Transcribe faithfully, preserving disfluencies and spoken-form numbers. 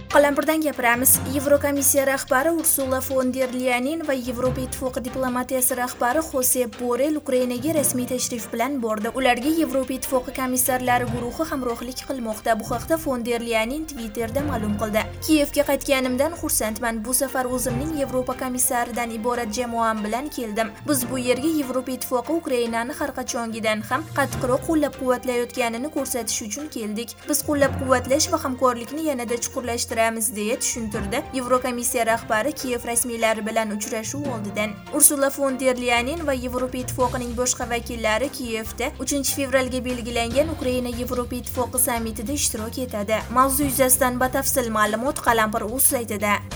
Qalampirdan gapiramiz. Yevrokomissiya rahbari Ursula von der Leyen va Yevropa Ittifoqi diplomatiyasi rahbari Josep Borrell Ukrainaga rasmiy tashrif bilan bordi. Ularga Yevropa Ittifoqi komissarlari guruhi hamrohlik qilmoqda. Bu haqda von der Leyen Twitterda ma'lum qildi. Kiyevga qaytganimdan xursandman. Bu safar o'zimning Yevropa komissaridan iborat jamoam bilan keldim. Biz bu yerga Yevropa Ittifoqi Ukrainani har qachongidan ham qattiqroq qo'llab-quvvatlayotganini ko'rsatish uchun keldik. Biz qo'llab-quvvatlash va hamkorlikni yanada chuqurlashtiramiz deya tushuntirdi Yevrokomissiya rahbari Kiyev rasmiylari bilan uchrashuv oldidan. Ursula von der Leyen va Yevropa Ittifoqining boshqa vakillari Kiyevda uchinchi fevralga belgilangan Ukraina Yevropa Ittifoqi sammitida ishtirok etadi. Mavzu yuzasidan batafsil ma'lumot Qalampir.uz saytida.